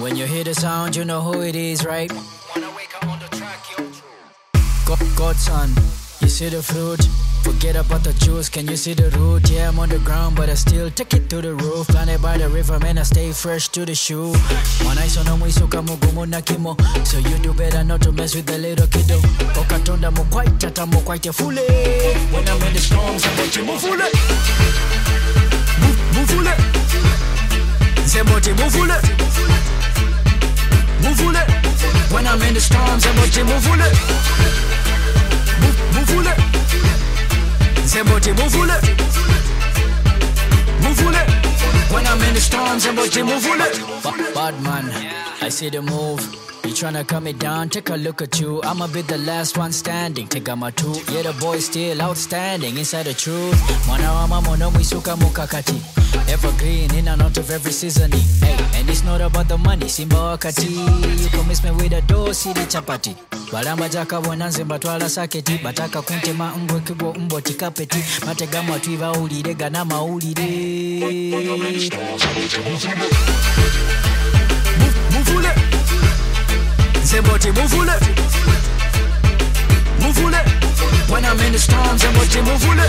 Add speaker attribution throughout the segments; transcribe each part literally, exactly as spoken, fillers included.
Speaker 1: When you hear the sound, you know who it is, right? Wanna wake up on the track, yo. God, Godson, you see the fruit. Forget about the juice, can you see the root? Yeah, I'm on the ground, but I still take it to the roof. Planted by the river, man, I stay fresh to the shoe. Manaiso no mwisuka mugumu na kimo. So you do better not to mess with the little kiddo. Okatonda mo quite tata mo quite fully. When I'm in the storms, I'm going to move fully. Move, move fully. Zemboti move fully. Move fully. When I'm in the storms, I'm going to move fully. Move, move fully. Zemboti muvule, muvule. When I'm in the storm, Zemboti muvule. Bad man, I see the move. You tryna cut me down, take a look at you. I'ma be the last one standing. Take out my two, yeah, the boy's still outstanding. Inside the truth, mwana wa mama no mwisuka mukakati. Evergreen in and out of every seasoning. Hey, and it's not about the money, simba wakati. You promise me with a dough, city chapati. Balamba jaka bonanze mbatwala saketi. Bataka kuntema mbwe kigo mbo tikapeti. Mategama tuiva ulide gana maulide. Muvule. Zemboti muvule. Muvule. When I'm in the storm, Zemboti muvule.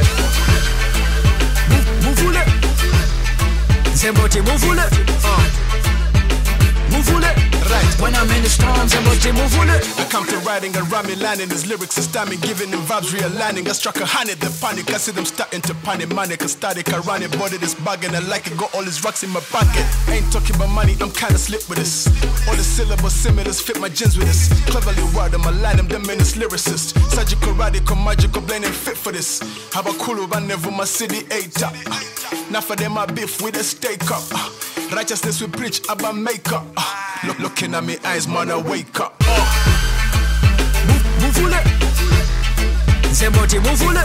Speaker 1: Muvule. Zemboti muvule. Uh. Muvule. Right. When I'm in the storms, Zemboti muvule.
Speaker 2: I come to writing and rhyming, lining his lyrics is timing, giving them vibes, realigning. I struck a hundred, the panic. I see them starting to panic, manic, a static, I run it, body this bagging. I like it, got all his rocks in my pocket. Ain't talking about money, I'm kinda slick with this. All the syllables similars fit my jeans with this. Cleverly word, I'm a line, I'm the menace lyricist. Surgical, radical, magical, blending fit for this. How about Kulu, I never my city eight up. Now for them, I beef with a steak up. Righteousness we preach about makeup. Look, looking at me eyes, man, I wake up.
Speaker 1: Muvule. Zemboti muvule.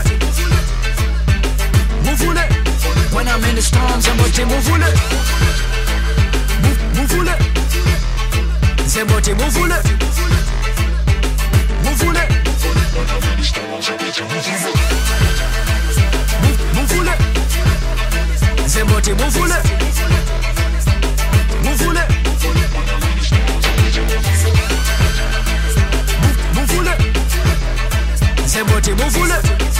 Speaker 1: Muvule. When I'm in the storm, Zemboti muvule. Muvule. Zemboti muvule. Muvule. Muvule. Zemboti muvule. Muvule. Muvule. Zemboti muvule.